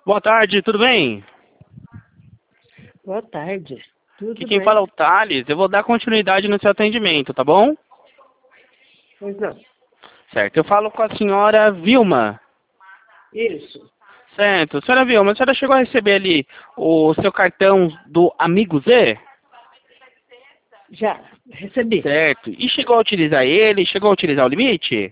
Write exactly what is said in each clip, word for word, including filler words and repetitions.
Boa tarde, tudo bem? Boa tarde. Aqui Tudo quem bem? fala é o Thales. Eu vou dar continuidade no seu atendimento, tá bom? Pois não. Certo, eu falo com a senhora Vilma. Isso. Certo, senhora Vilma, a senhora chegou a receber ali o seu cartão do Amigo Z? Já recebi. Certo, e chegou a utilizar ele? Chegou a utilizar o limite?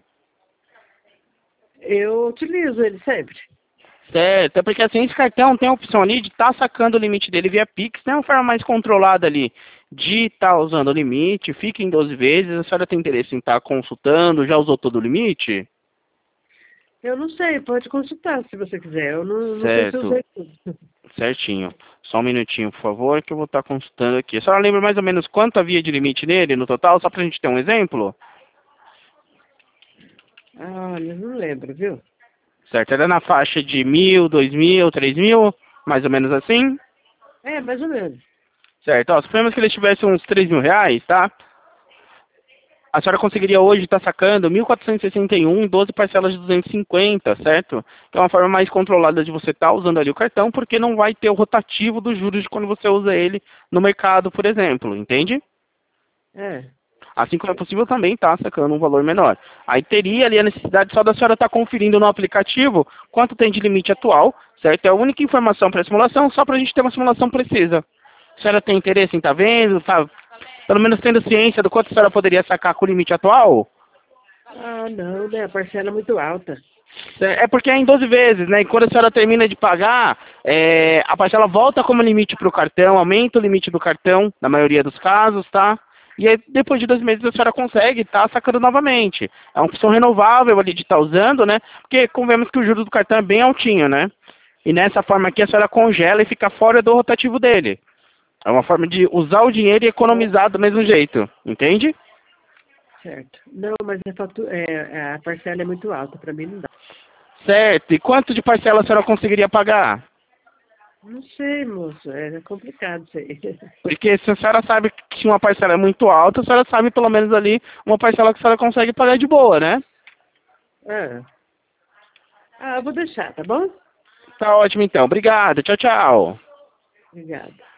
Eu utilizo ele sempre. Certo, é porque assim, esse cartão tem a opção ali de estar sacando o limite dele via Pix, né? Uma forma mais controlada ali de estar usando o limite, fica em doze vezes. A senhora tem interesse em estar consultando? Já usou todo o limite? Eu não sei, pode consultar se você quiser. Eu não, não sei se eu Certo. usei tudo. Certinho. Só um minutinho, por favor, que eu vou estar consultando aqui. A senhora lembra mais ou menos quanto havia de limite nele no total, só para a gente ter um exemplo? Ah, olha, não lembro, viu? Certo, era na faixa de mil, dois mil, três mil, mais ou menos assim? É, mais ou menos. Certo, ó, suponhamos que ele tivesse uns três mil reais, tá? A senhora conseguiria hoje estar sacando mil quatrocentos e sessenta e um em doze parcelas de duzentos e cinquenta, certo? Que é uma forma mais controlada de você estar usando ali o cartão, porque não vai ter o rotativo dos juros de quando você usa ele no mercado, por exemplo, entende? É, Assim como é possível também estar sacando um valor menor. Aí teria ali a necessidade só da senhora estar conferindo no aplicativo quanto tem de limite atual, certo? É a única informação para a simulação, só para a gente ter uma simulação precisa. A senhora tem interesse em estar vendo, tá, pelo menos tendo ciência do quanto a senhora poderia sacar com o limite atual? ah, não, né? A parcela é muito alta. É porque é em doze vezes, né? E quando a senhora termina de pagar, é, a parcela volta como limite para o cartão, aumenta o limite do cartão, na maioria dos casos, tá? E aí, depois de dois meses, a senhora consegue estar sacando novamente. É uma opção renovável ali de estar usando, né? Porque convenhamos que o juro do cartão é bem altinho, né? E nessa forma aqui, a senhora congela e fica fora do rotativo dele. É uma forma de usar o dinheiro e economizar do mesmo jeito, entende? Certo. Não, mas a, fatu... é, a parcela é muito alta. Para mim não dá. Certo. E quanto de parcela a senhora conseguiria pagar? Não sei, moço. É complicado isso aí. Porque se a senhora sabe que uma parcela é muito alta, a senhora sabe pelo menos ali uma parcela que a senhora consegue pagar de boa, né? Ah, ah, eu vou deixar, tá bom? Tá ótimo então. Obrigado. Tchau, tchau. Obrigada.